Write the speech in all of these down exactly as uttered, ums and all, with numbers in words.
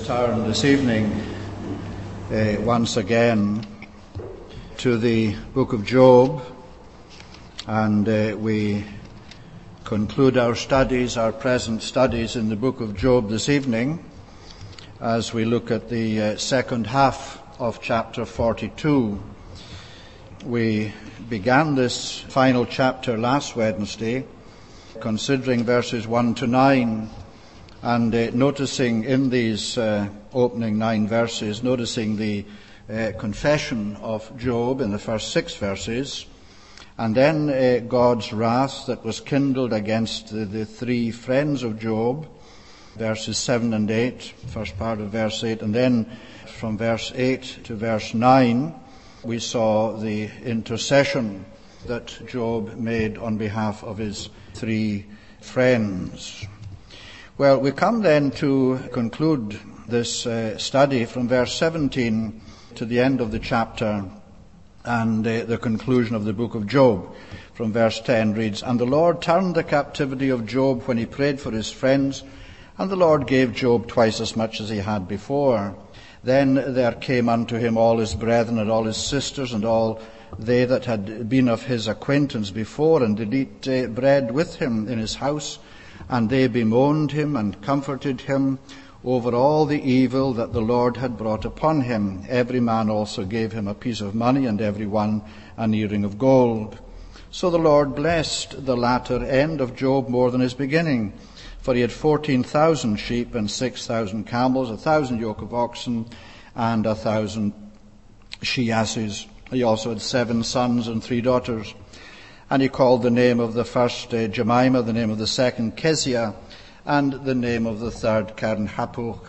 turn this evening uh, once again to the book of Job, and uh, we conclude our studies, our present studies in the book of Job this evening as we look at the uh, second half of chapter forty-two. We began this final chapter last Wednesday, considering verses one to nine, and uh, noticing in these uh, opening nine verses, noticing the uh, confession of Job in the first six verses, and then uh, God's wrath that was kindled against the, the three friends of Job, verses seven and eight, first part of verse eight, and then from verse eight to verse nine, we saw the intercession that Job made on behalf of his three friends. Well, we come then to conclude this uh, study from verse seventeen to the end of the chapter, and uh, the conclusion of the book of Job. From verse ten reads, "And the Lord turned the captivity of Job when he prayed for his friends, and the Lord gave Job twice as much as he had before. Then there came unto him all his brethren and all his sisters and all they that had been of his acquaintance before, and did eat uh, bread with him in his house. And they bemoaned him and comforted him over all the evil that the Lord had brought upon him. Every man also gave him a piece of money, and every one an earring of gold. So the Lord blessed the latter end of Job more than his beginning. For he had fourteen thousand sheep and six thousand camels, a thousand yoke of oxen, and a thousand she-asses. He also had seven sons and three daughters. And he called the name of the first uh, Jemimah, the name of the second Keziah, and the name of the third Karen-Happuch.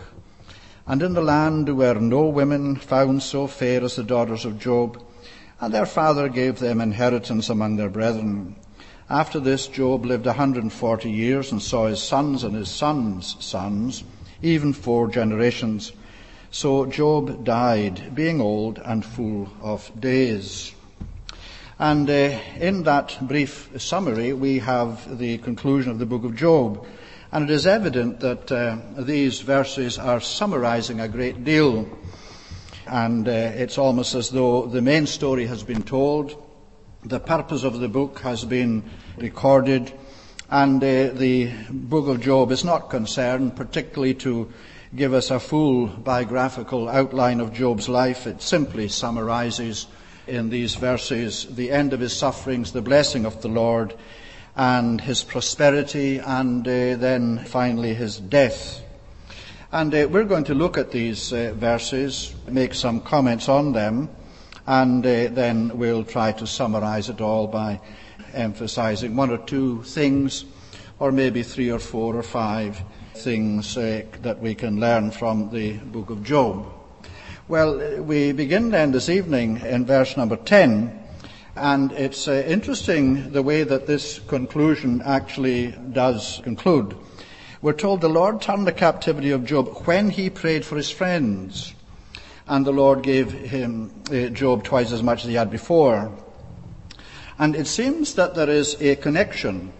And in the land were no women found so fair as the daughters of Job, and their father gave them inheritance among their brethren. After this Job lived a hundred and forty years, and saw his sons and his sons' sons, even four generations. So Job died, being old and full of days." And uh, in that brief summary, we have the conclusion of the book of Job. And it is evident that uh, these verses are summarizing a great deal. And uh, it's almost as though the main story has been told, the purpose of the book has been recorded, and uh, the book of Job is not concerned particularly to give us a full biographical outline of Job's life. It simply summarizes in these verses the end of his sufferings, the blessing of the Lord, and his prosperity, and uh, then finally his death. And uh, we're going to look at these uh, verses, make some comments on them, and uh, then we'll try to summarize it all by emphasizing one or two things, or maybe three or four or five things uh, that we can learn from the book of Job. Well, we begin then this evening in verse number ten, and it's uh, interesting the way that this conclusion actually does conclude. We're told the Lord turned the captivity of Job when he prayed for his friends, and the Lord gave him uh, Job twice as much as he had before. And it seems that there is a connection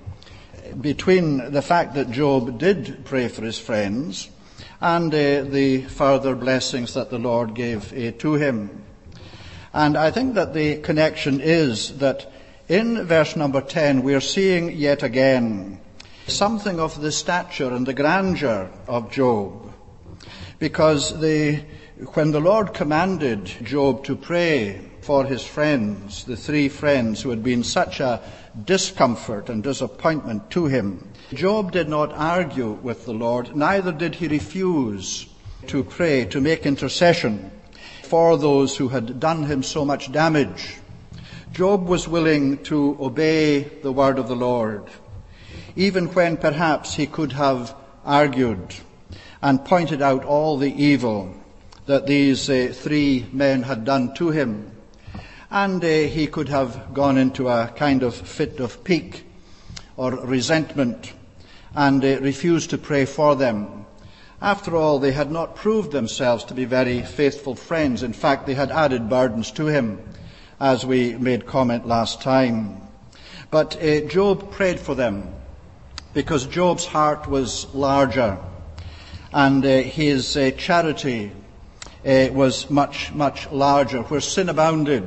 between the fact that Job did pray for his friends and uh, the further blessings that the Lord gave uh, to him. And I think that the connection is that in verse number ten we are seeing yet again something of the stature and the grandeur of Job. Because the, when the Lord commanded Job to pray for his friends, the three friends who had been such a discomfort and disappointment to him, Job did not argue with the Lord, neither did he refuse to pray, to make intercession for those who had done him so much damage. Job was willing to obey the word of the Lord, even when perhaps he could have argued and pointed out all the evil that these uh, three men had done to him. And uh, he could have gone into a kind of fit of pique or resentment and uh, refused to pray for them. After all, they had not proved themselves to be very faithful friends. In fact, they had added burdens to him, as we made comment last time. But uh, Job prayed for them because Job's heart was larger. and uh, his uh, charity uh, was much, much larger. Where sin abounded,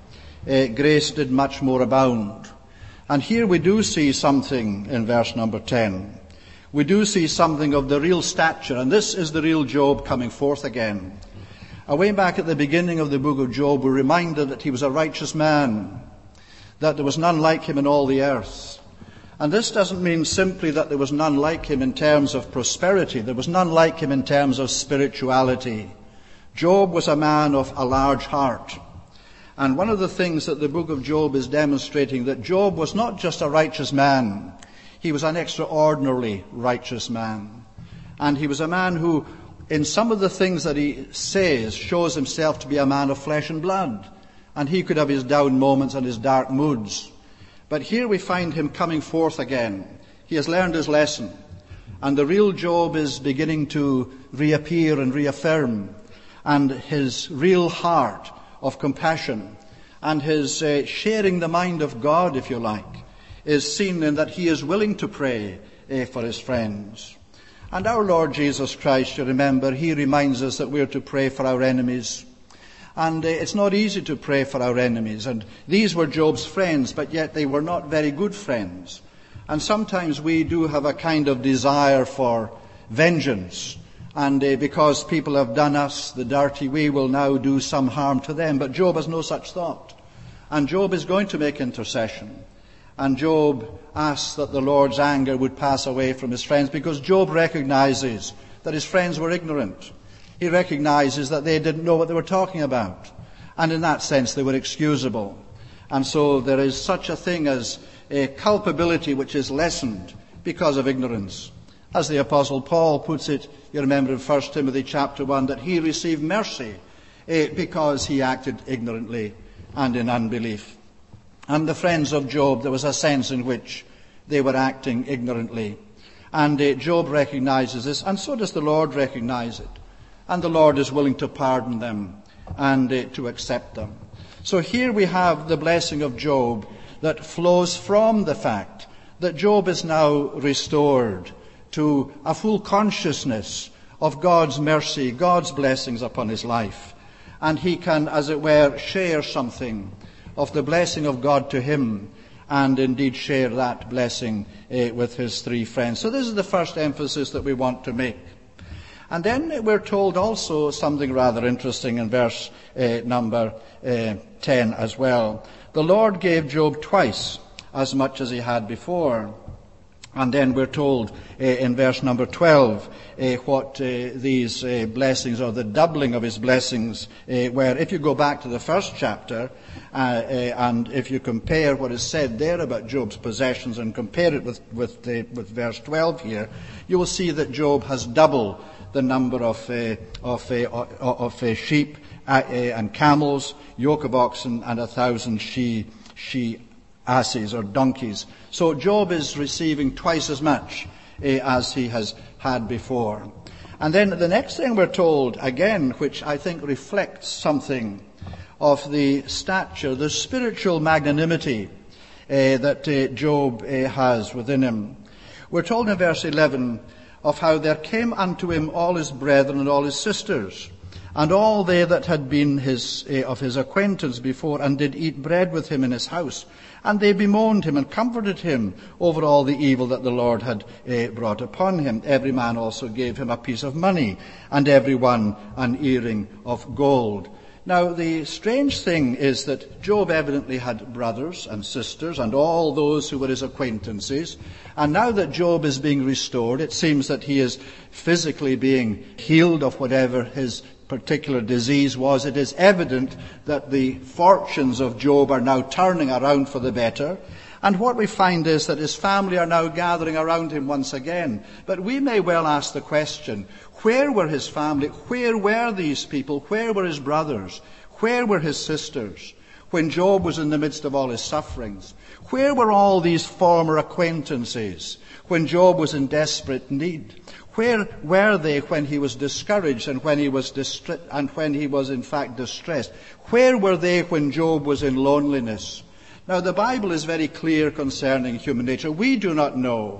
uh, grace did much more abound. And here we do see something in verse number ten. We do see something of the real stature, and this is the real Job coming forth again. Away back at the beginning of the book of Job, we're reminded that he was a righteous man, that there was none like him in all the earth. And this doesn't mean simply that there was none like him in terms of prosperity. There was none like him in terms of spirituality. Job was a man of a large heart. And one of the things that the book of Job is demonstrating, that Job was not just a righteous man, he was an extraordinarily righteous man. And he was a man who, in some of the things that he says, shows himself to be a man of flesh and blood. And he could have his down moments and his dark moods. But here we find him coming forth again. He has learned his lesson. And the real Job is beginning to reappear and reaffirm. And his real heart of compassion and his uh, sharing the mind of God, if you like, is seen in that he is willing to pray uh, for his friends. And our Lord Jesus Christ, you remember, he reminds us that we're to pray for our enemies. And uh, it's not easy to pray for our enemies. And these were Job's friends, but yet they were not very good friends. And sometimes we do have a kind of desire for vengeance. And uh, because people have done us the dirty, we will now do some harm to them. But Job has no such thought. And Job is going to make intercession. And Job asks that the Lord's anger would pass away from his friends, because Job recognizes that his friends were ignorant. He recognizes that they didn't know what they were talking about. And in that sense, they were excusable. And so there is such a thing as a culpability which is lessened because of ignorance. As the Apostle Paul puts it, you remember in First Timothy chapter one, that he received mercy eh, because he acted ignorantly and in unbelief. And the friends of Job, there was a sense in which they were acting ignorantly. And uh, Job recognizes this, and so does the Lord recognize it. And the Lord is willing to pardon them and uh, to accept them. So here we have the blessing of Job that flows from the fact that Job is now restored to a full consciousness of God's mercy, God's blessings upon his life. And he can, as it were, share something of the blessing of God to him, and indeed share that blessing uh, with his three friends. So this is the first emphasis that we want to make. And then we're told also something rather interesting in verse uh, number uh, ten as well. The Lord gave Job twice as much as he had before. And then we're told uh, in verse number twelve uh, what uh, these uh, blessings, or the doubling of his blessings, uh, were. If you go back to the first chapter uh, uh, and if you compare what is said there about Job's possessions and compare it with with, the, with verse twelve here, you will see that Job has double the number of uh, of, uh, of uh, sheep uh, uh, and camels, yoke of oxen, and a thousand she she. asses or donkeys. So Job is receiving twice as much eh, as he has had before. And then the next thing we're told, again, which I think reflects something of the stature, the spiritual magnanimity eh, that eh, Job eh, has within him. We're told in verse eleven of how there came unto him all his brethren and all his sisters, and all they that had been his eh, of his acquaintance before, and did eat bread with him in his house. And they bemoaned him and comforted him over all the evil that the Lord had uh, brought upon him. Every man also gave him a piece of money, and every one an earring of gold. Now, the strange thing is that Job evidently had brothers and sisters and all those who were his acquaintances. And now that Job is being restored, it seems that he is physically being healed of whatever his particular disease was. It is evident that the fortunes of Job are now turning around for the better. And what we find is that his family are now gathering around him once again. But we may well ask the question, where were his family? Where were these people? Where were his brothers? Where were his sisters when Job was in the midst of all his sufferings? Where were all these former acquaintances when Job was in desperate need? Where were they when he was discouraged and when he was distra- and when he was in fact distressed? Where were they when Job was in loneliness? Now the Bible is very clear concerning human nature. We do not know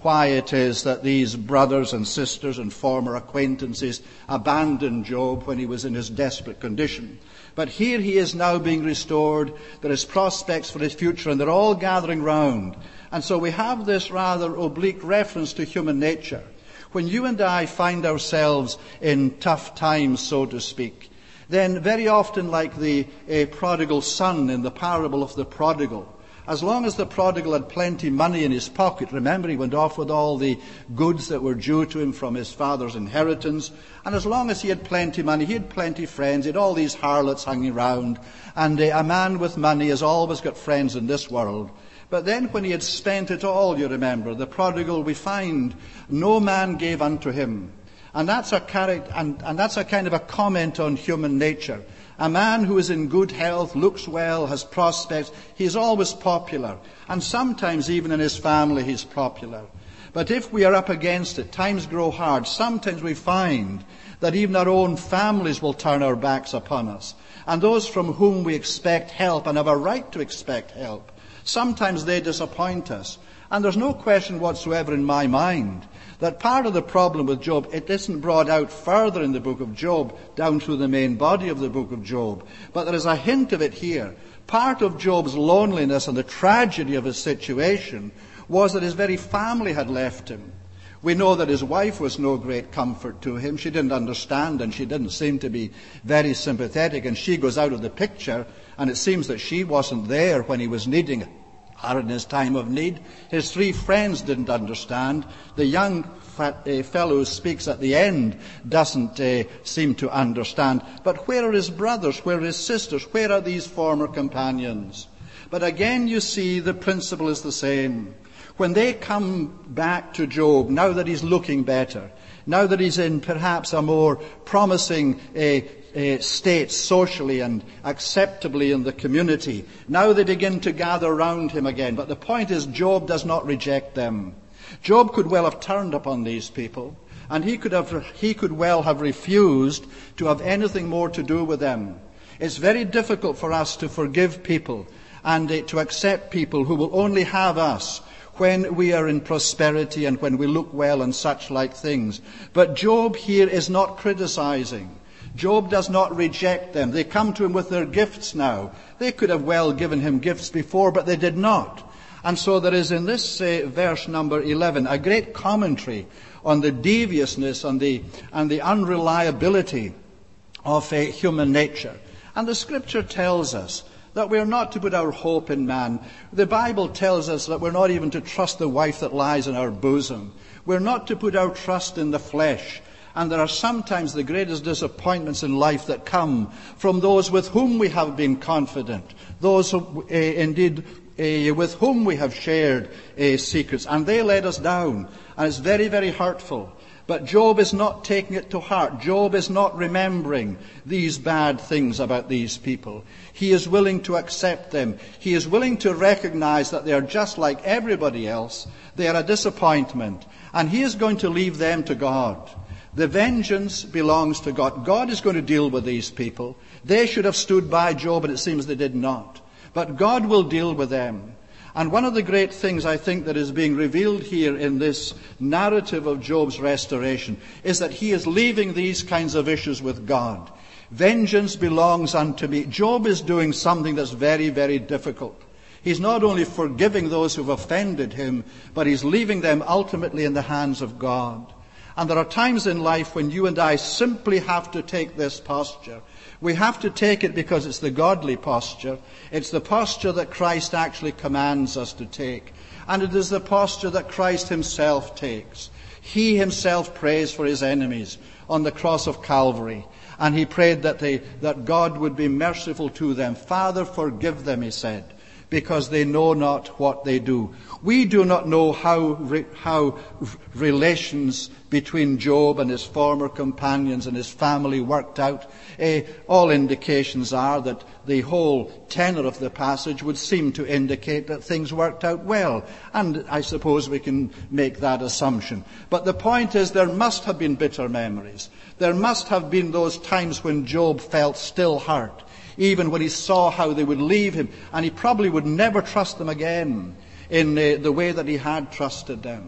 why it is that these brothers and sisters and former acquaintances abandoned Job when he was in his desperate condition. But here he is now being restored. There is prospects for his future, and they're all gathering round. And so we have this rather oblique reference to human nature. When you and I find ourselves in tough times, so to speak, then very often, like the uh, prodigal son in the parable of the prodigal, as long as the prodigal had plenty of money in his pocket, remember he went off with all the goods that were due to him from his father's inheritance, and as long as he had plenty of money, he had plenty of friends, he had all these harlots hanging around, and uh, a man with money has always got friends in this world. But then when he had spent it all, you remember, the prodigal, we find, no man gave unto him. And that's a character, and, and that's a kind of a comment on human nature. A man who is in good health, looks well, has prospects, he's always popular. And sometimes even in his family he's popular. But if we are up against it, times grow hard, sometimes we find that even our own families will turn our backs upon us. And those from whom we expect help and have a right to expect help, sometimes they disappoint us. And there's no question whatsoever in my mind that part of the problem with Job, it isn't brought out further in the book of Job, down through the main body of the book of Job. But there is a hint of it here. Part of Job's loneliness and the tragedy of his situation was that his very family had left him. We know that his wife was no great comfort to him. She didn't understand, and she didn't seem to be very sympathetic, and she goes out of the picture, and it seems that she wasn't there when he was needing her in his time of need. His three friends didn't understand. The young fat, uh, fellow who speaks at the end doesn't uh, seem to understand. But where are his brothers? Where are his sisters? Where are these former companions? But again, you see, the principle is the same. When they come back to Job, now that he's looking better, now that he's in perhaps a more promising uh, uh, state socially and acceptably in the community, now they begin to gather round him again. But the point is, Job does not reject them. Job could well have turned upon these people, and he could have, he could well have refused to have anything more to do with them. It's very difficult for us to forgive people and uh, to accept people who will only have us when we are in prosperity and when we look well and such like things. But Job here is not criticizing. Job does not reject them. They come to him with their gifts now. They could have well given him gifts before, but they did not. And so there is in this uh, verse number eleven a great commentary on the deviousness and the, and the unreliability of uh, human nature. And the scripture tells us that we're not to put our hope in man. The Bible tells us that we're not even to trust the wife that lies in our bosom. We're not to put our trust in the flesh. And there are sometimes the greatest disappointments in life that come from those with whom we have been confident, those who, uh, indeed uh, with whom we have shared uh, secrets, and they let us down. And it's very, very hurtful. But Job is not taking it to heart. Job is not remembering these bad things about these people. He is willing to accept them. He is willing to recognize that they are just like everybody else. They are a disappointment. And he is going to leave them to God. The vengeance belongs to God. God is going to deal with these people. They should have stood by Job, but it seems they did not. But God will deal with them. And one of the great things I think that is being revealed here in this narrative of Job's restoration is that he is leaving these kinds of issues with God. Vengeance belongs unto me. Job is doing something that's very, very difficult. He's not only forgiving those who have offended him, but he's leaving them ultimately in the hands of God. And there are times in life when you and I simply have to take this posture. We have to take it because it's the godly posture. It's the posture that Christ actually commands us to take. And it is the posture that Christ himself takes. He himself prays for his enemies on the cross of Calvary. And he prayed that they, that God would be merciful to them. Father, forgive them, he said, because they know not what they do. We do not know how re, how relations between Job and his former companions and his family worked out. Uh, all indications are that the whole tenor of the passage would seem to indicate that things worked out well. And I suppose we can make that assumption. But the point is, there must have been bitter memories. There must have been those times when Job felt still hurt, even when he saw how they would leave him, and he probably would never trust them again in uh, the way that he had trusted them.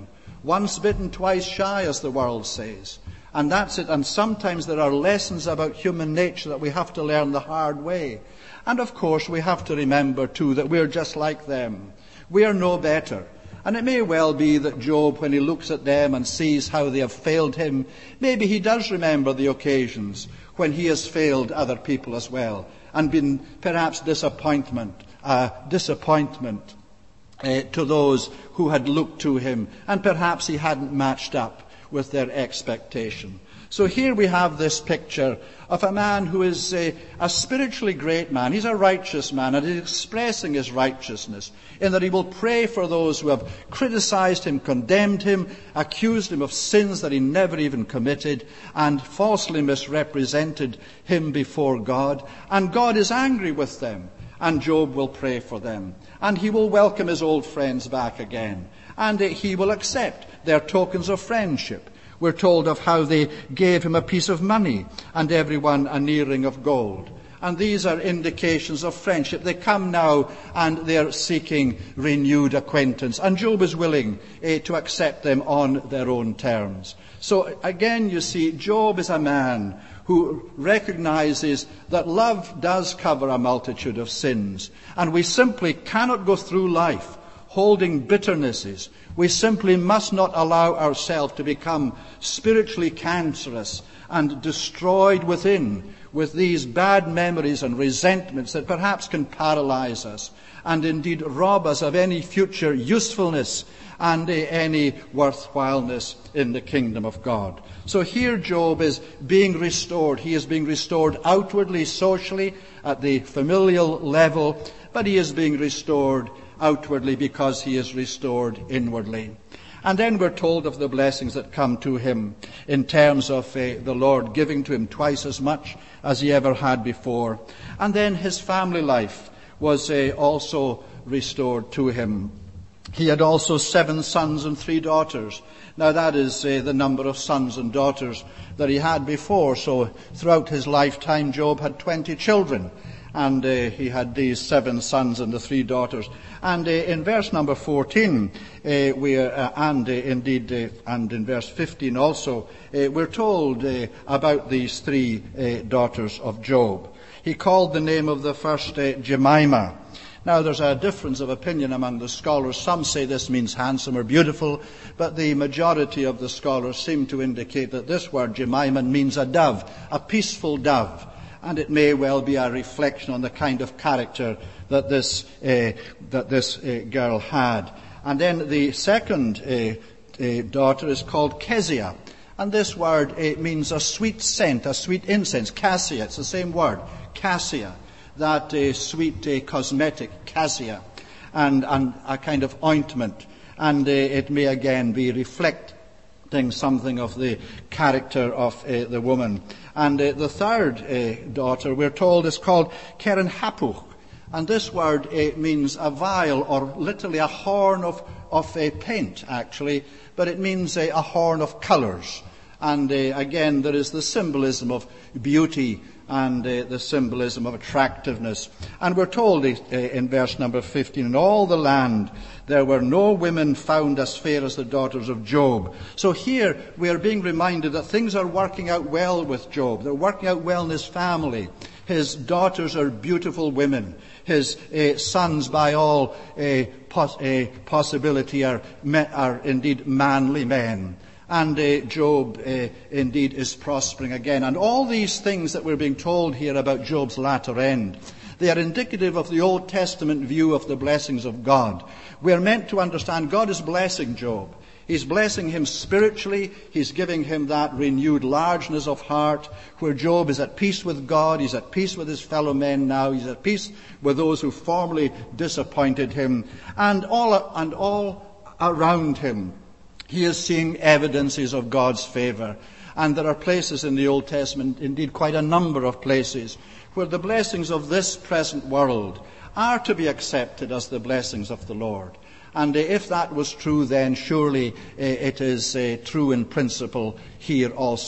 Once bitten, twice shy, as the world says. And that's it. And sometimes there are lessons about human nature that we have to learn the hard way. And of course, we have to remember too that we're just like them. We are no better. And it may well be that Job, when he looks at them and sees how they have failed him, maybe he does remember the occasions when he has failed other people as well, and been perhaps disappointment, uh, disappointment uh, to those who had looked to him, and perhaps he hadn't matched up with their expectation. So here we have this picture of a man who is a, a spiritually great man. He's a righteous man, and he's expressing his righteousness in that he will pray for those who have criticized him, condemned him, accused him of sins that he never even committed, and falsely misrepresented him before God. And God is angry with them, and Job will pray for them. And he will welcome his old friends back again, and he will accept their tokens of friendship. We're told of how they gave him a piece of money and everyone an earring of gold. And these are indications of friendship. They come now and they're seeking renewed acquaintance. And Job is willing eh, to accept them on their own terms. So again, you see, Job is a man who recognizes that love does cover a multitude of sins. And we simply cannot go through life holding bitternesses. We simply must not allow ourselves to become spiritually cancerous and destroyed within with these bad memories and resentments that perhaps can paralyze us and indeed rob us of any future usefulness and any worthwhileness in the kingdom of God. So here Job is being restored. He is being restored outwardly, socially, at the familial level, but he is being restored outwardly because he is restored inwardly. And then we're told of the blessings that come to him in terms of uh, the Lord giving to him twice as much as he ever had before. And then his family life was uh, also restored to him. He had also seven sons and three daughters. Now that is uh, the number of sons and daughters that he had before. So throughout his lifetime, Job had twenty children. And uh, he had these seven sons and the three daughters. And uh, in verse number fourteen, uh, we are, uh, and uh, indeed, uh, and in verse fifteen also, uh, we're told uh, about these three uh, daughters of Job. He called the name of the first uh, Jemimah. Now, there's a difference of opinion among the scholars. Some say this means handsome or beautiful, but the majority of the scholars seem to indicate that this word Jemimah means a dove, a peaceful dove. And it may well be a reflection on the kind of character that this uh, that this uh, girl had. And then the second uh, uh, daughter is called Kezia. And this word uh, means a sweet scent, a sweet incense. Cassia, it's the same word, cassia. That uh, sweet uh, cosmetic, cassia. And, and a kind of ointment. And uh, it may again be reflecting something of the character of uh, the woman. And uh, the third uh, daughter, we're told, is called Keren Hapuch. And this word uh, means a vial, or literally a horn of, of uh, paint, actually. But it means uh, a horn of colours. And uh, again, there is the symbolism of beauty and uh, the symbolism of attractiveness. And we're told uh, in verse number fifteen, in all the land there were no women found as fair as the daughters of Job. So here we are being reminded that things are working out well with Job. They're working out well in his family. His daughters are beautiful women. His uh, sons, by all uh, pos- uh, possibility, are, me- are indeed manly men. And uh, Job uh, indeed is prospering again. And all these things that we're being told here about Job's latter end, they are indicative of the Old Testament view of the blessings of God. We are meant to understand God is blessing Job. He's blessing him spiritually. He's giving him that renewed largeness of heart where Job is at peace with God. He's at peace with his fellow men now. He's at peace with those who formerly disappointed him. And all, and all around him, he is seeing evidences of God's favour. And there are places in the Old Testament, indeed quite a number of places, where the blessings of this present world are to be accepted as the blessings of the Lord. And uh, if that was true, then surely uh, it is uh, true in principle here also,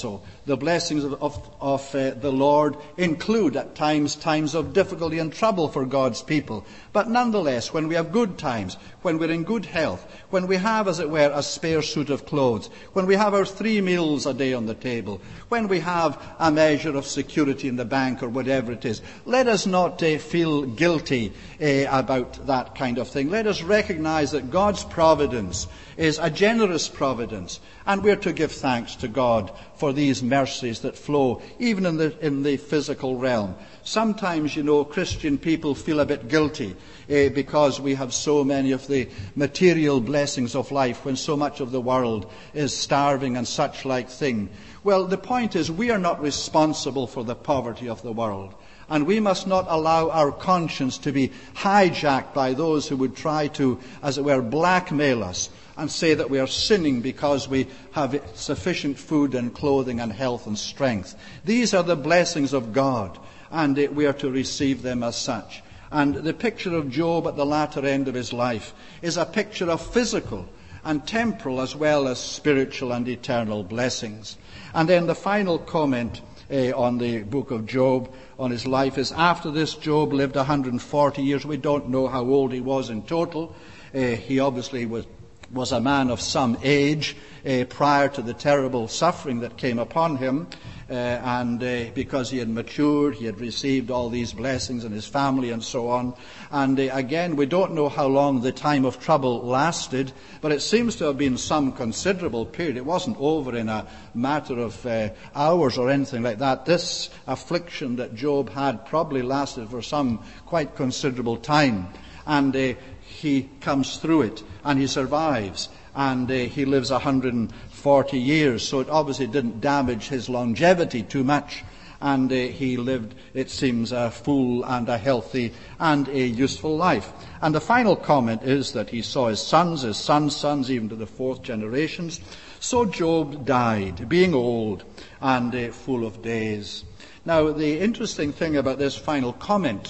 The blessings of, of, of uh, the Lord include at times times of difficulty and trouble for God's people. But nonetheless, when we have good times, when we're in good health, when we have, as it were, a spare suit of clothes, when we have our three meals a day on the table, when we have a measure of security in the bank or whatever it is, let us not uh, feel guilty uh, about that kind of thing. Let us recognize that God's providence is a generous providence, and we're to give thanks to God for these mercies that flow even in the in the physical realm. Sometimes, you know, Christian people feel a bit guilty eh, because we have so many of the material blessings of life when so much of the world is starving and such like thing. Well, the point is, we are not responsible for the poverty of the world. And we must not allow our conscience to be hijacked by those who would try to, as it were, blackmail us and say that we are sinning because we have sufficient food and clothing and health and strength. These are the blessings of God, and we are to receive them as such. And the picture of Job at the latter end of his life is a picture of physical and temporal as well as spiritual and eternal blessings. And then the final comment Uh, on the book of Job, on his life, is after this Job lived one hundred forty years. We don't know how old he was in total. Uh, he obviously was was a man of some age uh, prior to the terrible suffering that came upon him, uh, and uh, because he had matured, he had received all these blessings in his family and so on. And uh, again, we don't know how long the time of trouble lasted, but it seems to have been some considerable period. It wasn't over in a matter of uh, hours or anything like that. This affliction that Job had probably lasted for some quite considerable time, and uh, he comes through it, and he survives, and uh, he lives one hundred forty years, so it obviously didn't damage his longevity too much, and uh, he lived, it seems, a full and a healthy and a useful life. And the final comment is that he saw his sons, his sons' sons, even to the fourth generations. So Job died, being old and uh, full of days. Now, the interesting thing about this final comment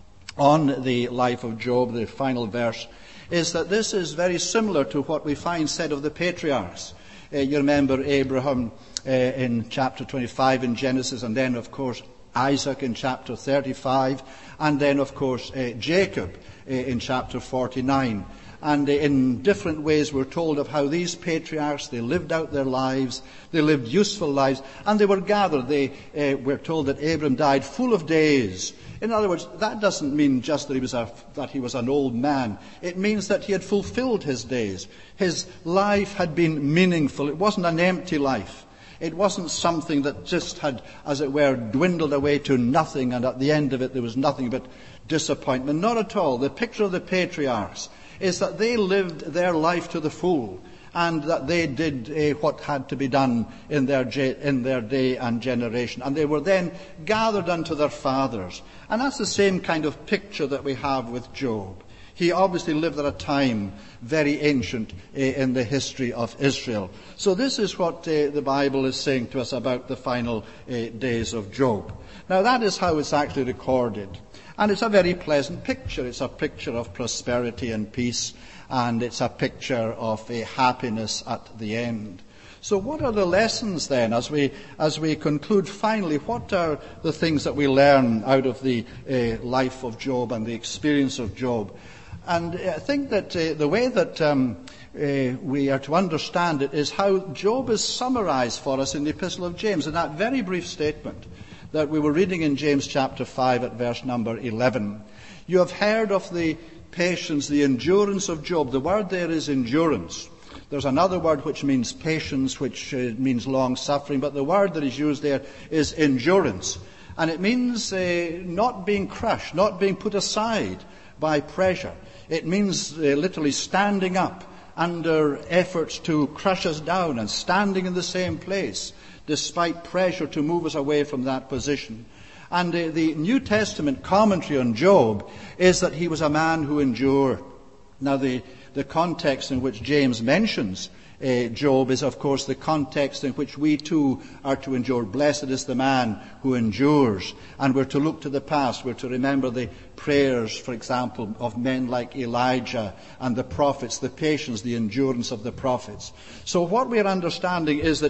on the life of Job, the final verse, is that this is very similar to what we find said of the patriarchs. Uh, you remember Abraham uh, in chapter twenty-five in Genesis, and then, of course, Isaac in chapter thirty-five, and then, of course, uh, Jacob uh, in chapter forty-nine. And in different ways we're told of how these patriarchs, they lived out their lives, they lived useful lives, and they were gathered. They uh, we're told that Abraham died full of days. In other words, that doesn't mean just that he was a, that he was an old man. It means that he had fulfilled his days. His life had been meaningful. It wasn't an empty life. It wasn't something that just had, as it were, dwindled away to nothing, and at the end of it there was nothing but disappointment. Not at all. The picture of the patriarchs is that they lived their life to the full, and that they did uh, what had to be done in their, in their day and generation. And they were then gathered unto their fathers. And that's the same kind of picture that we have with Job. He obviously lived at a time very ancient uh, in the history of Israel. So this is what uh, the Bible is saying to us about the final uh, days of Job. Now that is how it's actually recorded. And it's a very pleasant picture. It's a picture of prosperity and peace, and it's a picture of a happiness at the end. So what are the lessons then as we as we conclude finally? What are the things that we learn out of the uh, life of Job and the experience of Job? And I think that uh, the way that um, uh, we are to understand it is how Job is summarized for us in the Epistle of James, in that very brief statement that we were reading in James chapter five at verse number eleven. You have heard of the patience, the endurance of Job. The word there is endurance. There's another word which means patience, which uh, means long suffering, but the word that is used there is endurance. And it means uh, not being crushed, not being put aside by pressure. It means uh, literally standing up under efforts to crush us down and standing in the same place despite pressure to move us away from that position. And uh, the New Testament commentary on Job is that he was a man who endured. Now the, the context in which James mentions uh, Job is, of course, the context in which we too are to endure. Blessed is the man who endures. And we're to look to the past. We're to remember the prayers, for example, of men like Elijah and the prophets, the patience, the endurance of the prophets. So what we're understanding is that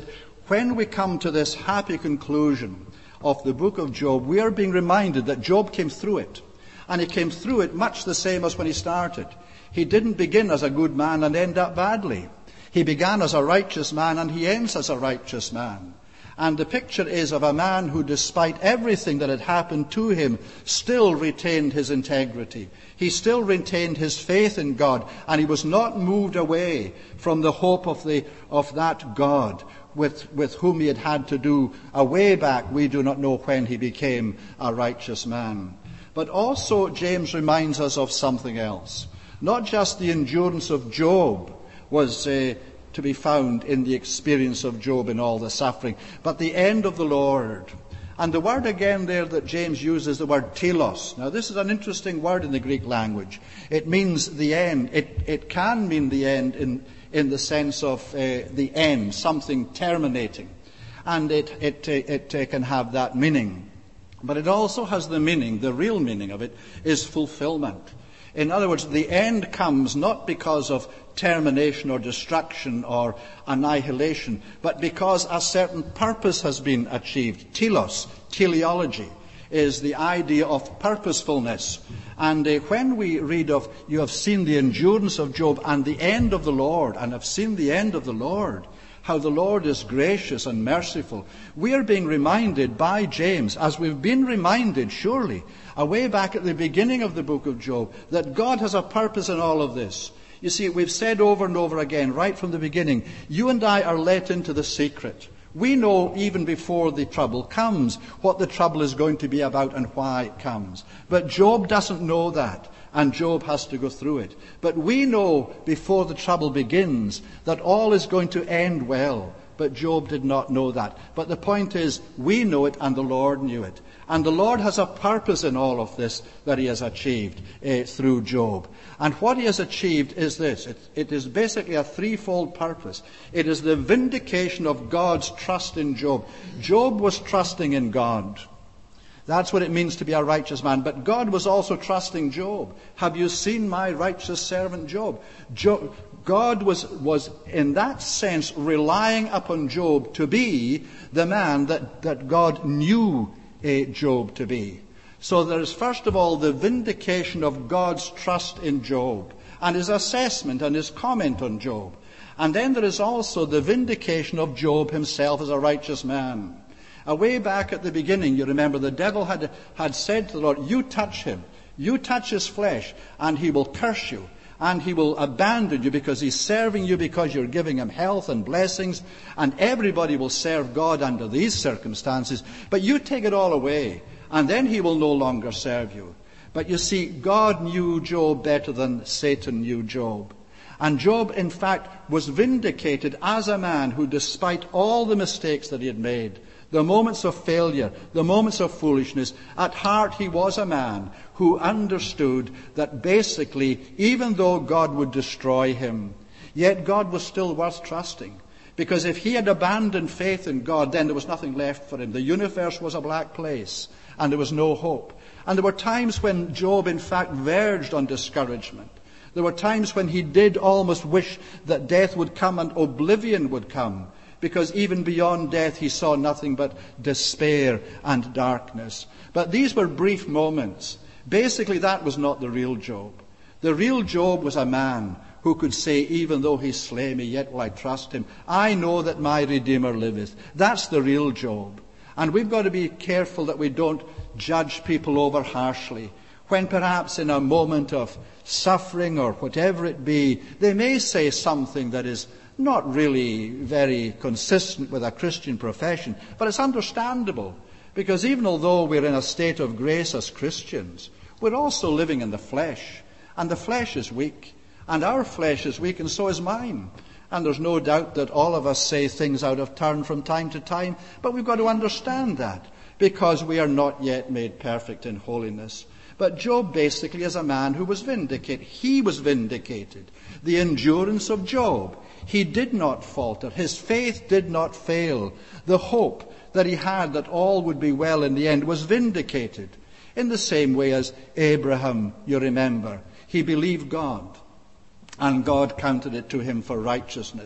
when we come to this happy conclusion of the book of Job, we are being reminded that Job came through it. And he came through it much the same as when he started. He didn't begin as a good man and end up badly. He began as a righteous man and he ends as a righteous man. And the picture is of a man who, despite everything that had happened to him, still retained his integrity. He still retained his faith in God, and he was not moved away from the hope of the of that God with, with whom he had had to do a way back. We do not know when he became a righteous man. But also James reminds us of something else. Not just the endurance of Job was uh, to be found in the experience of Job in all the suffering, but the end of the Lord. And the word again there that James uses, the word telos. Now this is an interesting word in the Greek language. It means the end. It, it can mean the end in, in the sense of uh, the end, something terminating. And it, it, it, it can have that meaning. But it also has the meaning, the real meaning of it, is fulfillment. In other words, the end comes not because of termination or destruction or annihilation, but because a certain purpose has been achieved. Telos, teleology, is the idea of purposefulness. And uh, when we read of, you have seen the endurance of Job and the end of the Lord, and have seen the end of the Lord, how the Lord is gracious and merciful, we are being reminded by James, as we've been reminded, surely, away back at the beginning of the book of Job, that God has a purpose in all of this. You see, we've said over and over again, right from the beginning, you and I are let into the secret. We know even before the trouble comes what the trouble is going to be about and why it comes. But Job doesn't know that, and Job has to go through it. But we know before the trouble begins that all is going to end well. But Job did not know that. But the point is, we know it and the Lord knew it. And the Lord has a purpose in all of this that he has achieved uh, through Job. And what he has achieved is this. It, it is basically a threefold purpose. It is the vindication of God's trust in Job. Job was trusting in God. That's what it means to be a righteous man. But God was also trusting Job. Have you seen my righteous servant Job? Job God was, was in that sense relying upon Job to be the man that, that God knew uh, Job to be. So there is first of all the vindication of God's trust in Job and his assessment and his comment on Job. And then there is also the vindication of Job himself as a righteous man. Away back at the beginning, you remember, the devil had, had said to the Lord, you touch him, you touch his flesh, and he will curse you, and he will abandon you because he's serving you because you're giving him health and blessings, and everybody will serve God under these circumstances, but you take it all away, and then he will no longer serve you. But you see, God knew Job better than Satan knew Job. And Job, in fact, was vindicated as a man who, despite all the mistakes that he had made, the moments of failure, the moments of foolishness, at heart he was a man who understood that basically, even though God would destroy him, yet God was still worth trusting. Because if he had abandoned faith in God, then there was nothing left for him. The universe was a black place, and there was no hope. And there were times when Job, in fact, verged on discouragement. There were times when he did almost wish that death would come and oblivion would come, because even beyond death he saw nothing but despair and darkness. But these were brief moments. Basically, that was not the real Job. The real Job was a man who could say, even though he slay me, yet will I trust him. I know that my Redeemer liveth. That's the real Job. And we've got to be careful that we don't judge people over harshly, when perhaps in a moment of suffering or whatever it be, they may say something that is not really very consistent with a Christian profession, but it's understandable, because even although we're in a state of grace as Christians, we're also living in the flesh, and the flesh is weak, and our flesh is weak, and so is mine. And there's no doubt that all of us say things out of turn from time to time, but we've got to understand that, because we are not yet made perfect in holiness. But Job basically is a man who was vindicated. He was vindicated. The endurance of Job. He did not falter. His faith did not fail. The hope that he had that all would be well in the end was vindicated. In the same way as Abraham, you remember, he believed God, and God counted it to him for righteousness.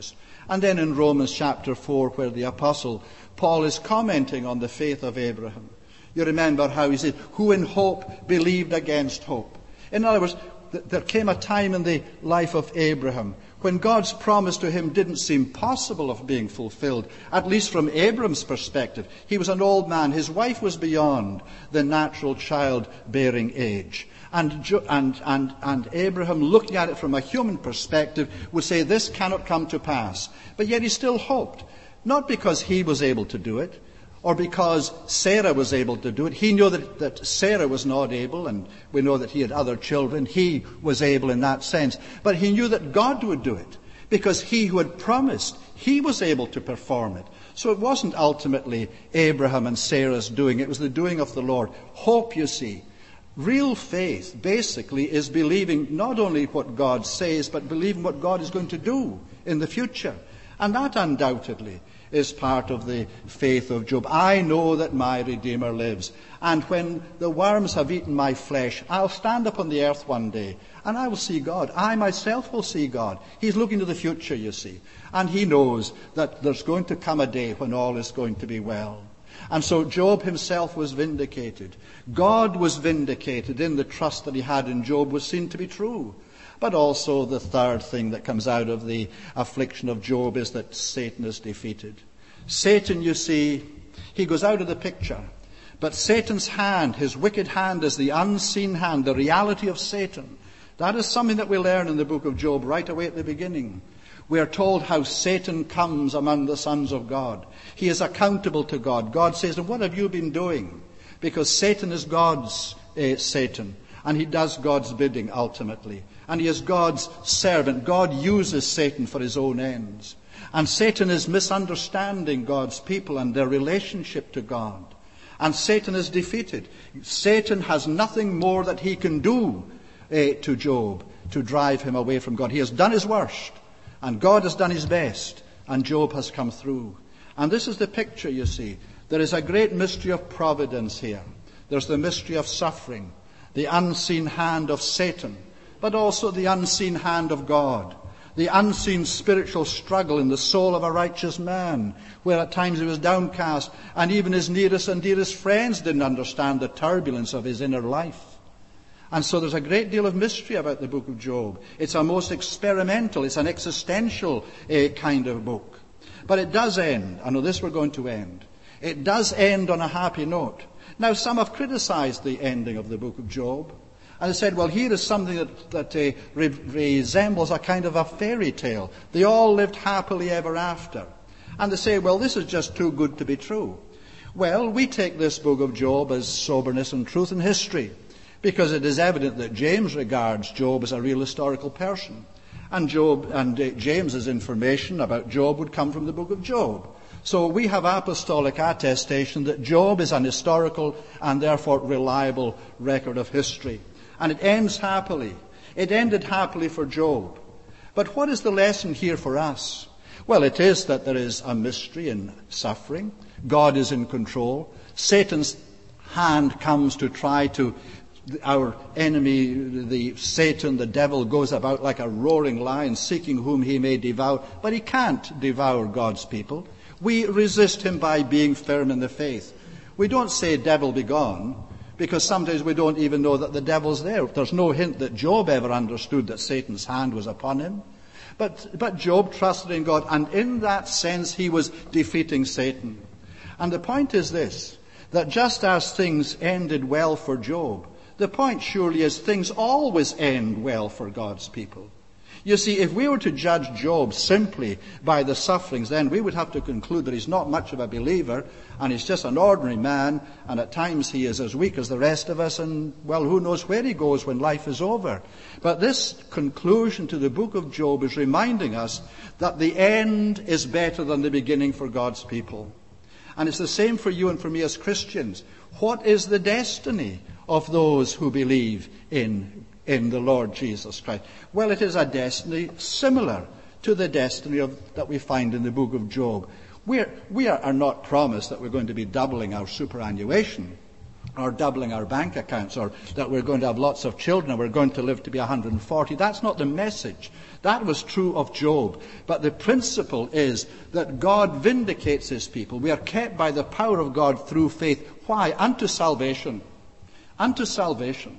And then in Romans chapter four, where the apostle Paul is commenting on the faith of Abraham, you remember how he said, who in hope believed against hope. In other words, th- there came a time in the life of Abraham when God's promise to him didn't seem possible of being fulfilled, at least from Abraham's perspective. He was an old man. His wife was beyond the natural childbearing age. And, and, and, and Abraham, looking at it from a human perspective, would say, this cannot come to pass. But yet he still hoped, not because he was able to do it, or because Sarah was able to do it. He knew that, that Sarah was not able, and we know that he had other children. He was able in that sense. But he knew that God would do it, because he who had promised, he was able to perform it. So it wasn't ultimately Abraham and Sarah's doing. It was the doing of the Lord. Hope, you see, real faith, basically, is believing not only what God says, but believing what God is going to do in the future. And that undoubtedly is part of the faith of Job. I know that my Redeemer lives, and when the worms have eaten my flesh, I'll stand up on the earth one day, and I will see God. I myself will see God. He's looking to the future, you see, and he knows that there's going to come a day when all is going to be well. And so Job himself was vindicated. God was vindicated in the trust that he had in Job was seen to be true. But also the third thing that comes out of the affliction of Job is that Satan is defeated. Satan, you see, he goes out of the picture. But Satan's hand, his wicked hand, is the unseen hand, the reality of Satan. That is something that we learn in the book of Job right away at the beginning. We are told how Satan comes among the sons of God. He is accountable to God. God says, and what have you been doing? Because Satan is God's uh, Satan. And he does God's bidding ultimately. And he is God's servant. God uses Satan for his own ends. And Satan is misunderstanding God's people and their relationship to God. And Satan is defeated. Satan has nothing more that he can do uh, to Job to drive him away from God. He has done his worst. And God has done his best. And Job has come through. And this is the picture, you see. There is a great mystery of providence here. There's the mystery of suffering. The unseen hand of Satan, but also the unseen hand of God. The unseen spiritual struggle in the soul of a righteous man, where at times he was downcast, and even his nearest and dearest friends didn't understand the turbulence of his inner life. And so there's a great deal of mystery about the book of Job. It's a most experimental, it's an existential uh, kind of book. But it does end, I know this we're going to end, it does end on a happy note. Now, some have criticized the ending of the book of Job. And they said, well, here is something that, that uh, re- resembles a kind of a fairy tale. They all lived happily ever after. And they say, well, this is just too good to be true. Well, we take this book of Job as soberness and truth and history, because it is evident that James regards Job as a real historical person. And Job and uh, James's information about Job would come from the book of Job. So we have apostolic attestation that Job is an historical and therefore reliable record of history. And it ends happily. It ended happily for Job. But what is the lesson here for us? Well, it is that there is a mystery in suffering. God is in control. Satan's hand comes to try to, our enemy, the Satan, the devil, goes about like a roaring lion seeking whom he may devour. But he can't devour God's people. We resist him by being firm in the faith. We don't say, devil be gone, because sometimes we don't even know that the devil's there. There's no hint that Job ever understood that Satan's hand was upon him. But, but Job trusted in God, and in that sense he was defeating Satan. And the point is this, that just as things ended well for Job, the point surely is things always end well for God's people. You see, if we were to judge Job simply by the sufferings, then we would have to conclude that he's not much of a believer, and he's just an ordinary man, and at times he is as weak as the rest of us, and, well, who knows where he goes when life is over. But this conclusion to the book of Job is reminding us that the end is better than the beginning for God's people. And it's the same for you and for me as Christians. What is the destiny of those who believe in in the Lord Jesus Christ? Well, it is a destiny similar to the destiny of, that we find in the book of Job. We're, we are, are not promised that we're going to be doubling our superannuation, or doubling our bank accounts, or that we're going to have lots of children, and we're going to live to be one hundred forty. That's not the message. That was true of Job. But the principle is that God vindicates his people. We are kept by the power of God through faith. Why? Unto salvation. Unto salvation.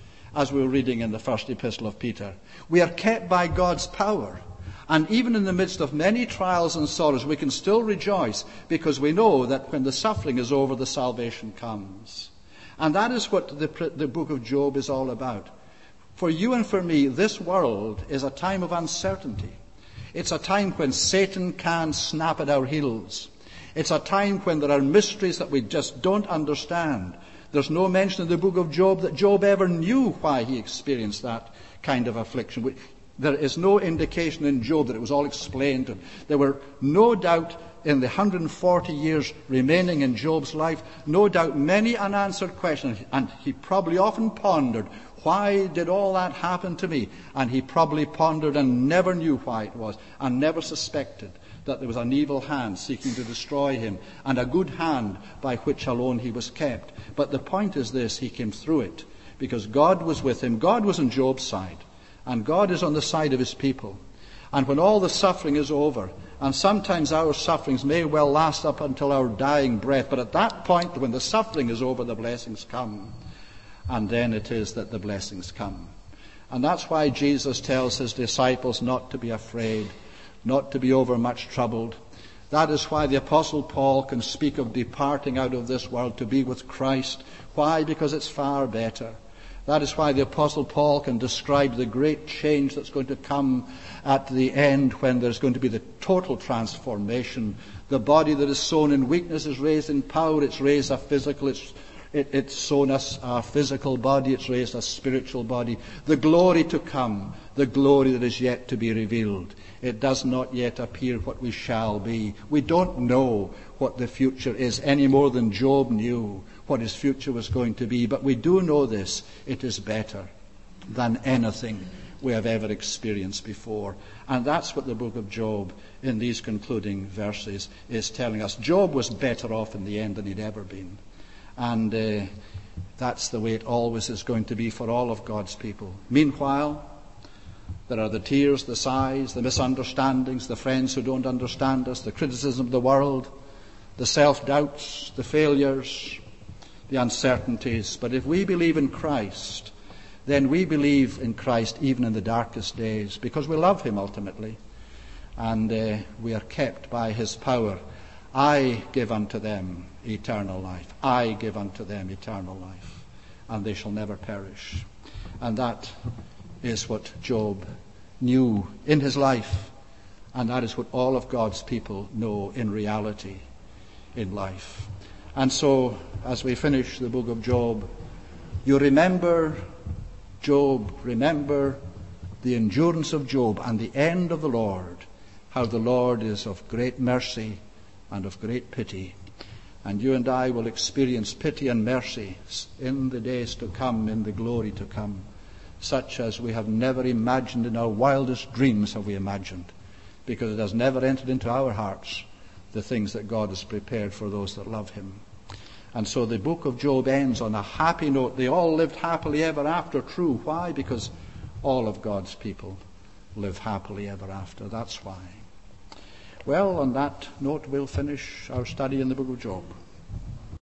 As we were reading in the first epistle of Peter. We are kept by God's power. And even in the midst of many trials and sorrows, we can still rejoice, because we know that when the suffering is over, the salvation comes. And that is what the, the book of Job is all about. For you and for me, this world is a time of uncertainty. It's a time when Satan can snap at our heels. It's a time when there are mysteries that we just don't understand. There's no mention in the book of Job that Job ever knew why he experienced that kind of affliction. There is no indication in Job that it was all explained to him. There were no doubt in the one hundred forty years remaining in Job's life, no doubt many unanswered questions. And he probably often pondered, why did all that happen to me? And he probably pondered and never knew why it was, and never suspected that there was an evil hand seeking to destroy him, and a good hand by which alone he was kept. But the point is this: he came through it because God was with him. God was on Job's side, and God is on the side of his people. And when all the suffering is over, and sometimes our sufferings may well last up until our dying breath, but at that point, when the suffering is over, the blessings come. And then it is that the blessings come. And that's why Jesus tells his disciples not to be afraid, not to be overmuch troubled. That is why the Apostle Paul can speak of departing out of this world to be with Christ. Why? Because it's far better. That is why the Apostle Paul can describe the great change that's going to come at the end, when there's going to be the total transformation. The body that is sown in weakness is raised in power. It's raised a physical, it's It, it's sown us a physical body, it's raised a spiritual body. The glory to come, the glory that is yet to be revealed. It does not yet appear what we shall be. We don't know what the future is any more than Job knew what his future was going to be. But we do know this: it is better than anything we have ever experienced before. And that's what the book of Job, in these concluding verses, is telling us. Job was better off in the end than he'd ever been. And uh, that's the way it always is going to be for all of God's people. Meanwhile, there are the tears, the sighs, the misunderstandings, the friends who don't understand us, the criticism of the world, the self-doubts, the failures, the uncertainties. But if we believe in Christ, then we believe in Christ even in the darkest days, because we love him ultimately, and uh, we are kept by his power. I give unto them eternal life. I give unto them eternal life, and they shall never perish. And that is what Job knew in his life, and that is what all of God's people know in reality in life. And so, as we finish the book of Job, you remember Job, remember the endurance of Job and the end of the Lord, how the Lord is of great mercy and of great pity. And you and I will experience pity and mercy in the days to come, in the glory to come, such as we have never imagined in our wildest dreams have we imagined, because it has never entered into our hearts the things that God has prepared for those that love him. And so the book of Job ends on a happy note. They all lived happily ever after. True. Why? Because all of God's people live happily ever after. That's why. Well, on that note, we'll finish our study in the book of Job.